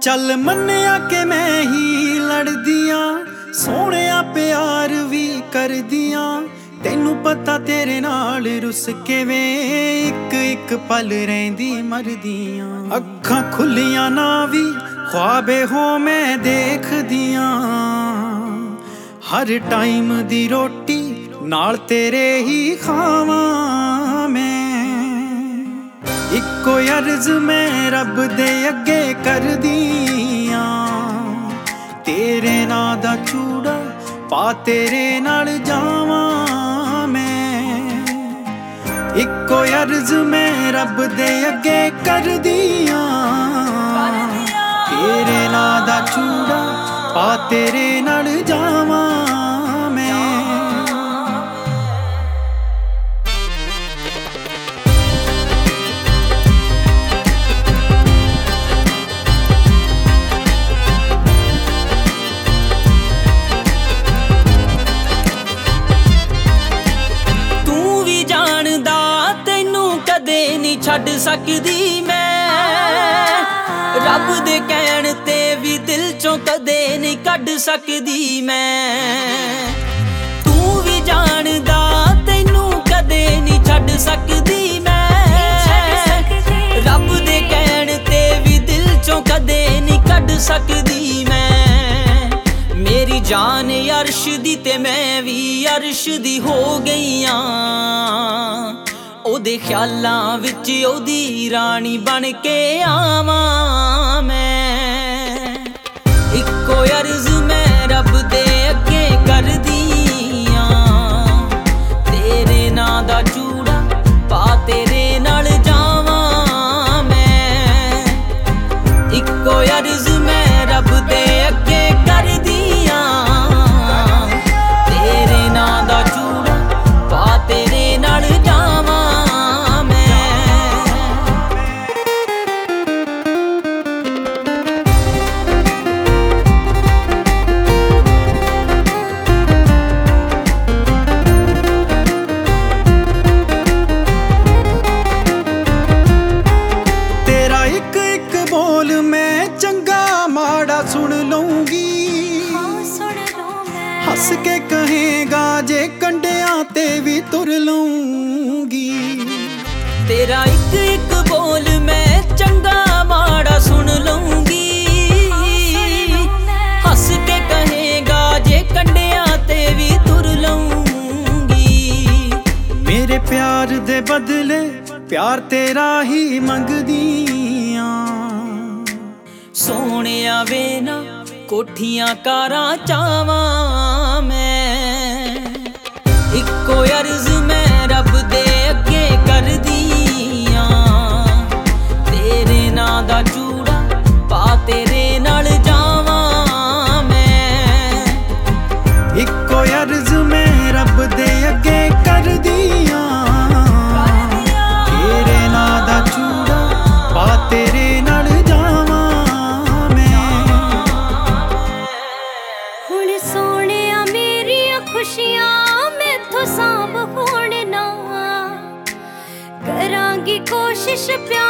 चल मन्निया के मैं ही लड़दियां सोहणिया प्यार भी करदियां तैनू पता तेरे नाल रुस के वे एक एक पल रहिंदी मरदियां अखां खुलियां ना भी ख्वाबे हो मैं देखदियां हर टाइम दी रोटी नाल तेरे ही खावां मैं इक्को अर्ज मैं रब दे अगे करदियां तेरे नां दा चूड़ा पा तेरे नाल जावां मैं इक्को अर्ज मैं रब दे अगे करदियां तेरे नां दा चूड़ा पा तेरे नाल जावां छड़ सकदी मैं रब दे कहण ते भी दिल चों कदे नहीं कढ सकदी मैं तू भी जानदा तैनू कदे नहीं छड़ सकदी मैं रब दे कहण ते भी दिल चों कदे नहीं कढ सकदी मैं मेरी जान अर्श दी ते मैं भी अर्श दी हो गईयां ओदे ख्यालां विच ओदी रानी बन के आवां मैं इक्को अर्ज मैं रब दे अगे करदियां तेरे नां दा चूड़ा पा तेरे नाल जावां मैं इक्को अर्ज मैं रब दे अगे करदियां तेरे नां दा चूड़ा पा तेरे नाल जावां सुन लूंगी हंस के कहेगा जे कंडियां ते भी तुर लूंगी तेरा एक एक बोल मैं चंगा माड़ा सुन लूंगी हंस के कहेगा जे कंडियां ते भी तुर लूंगी मेरे प्यार दे बदले प्यार तेरा ही मंगदियां सोहणिया वे ना कोठियां कारां चावां मैं इक्को अर्ज मैं रब दे अगे करदियां तेरे नां दा चूड़ा पा तेरे नाल जावां मैं इक्को अर्ज मैं रब दे अगे करदियां तेरे नां दा चूड़ा पा तेरे नाल कोशिश प्यार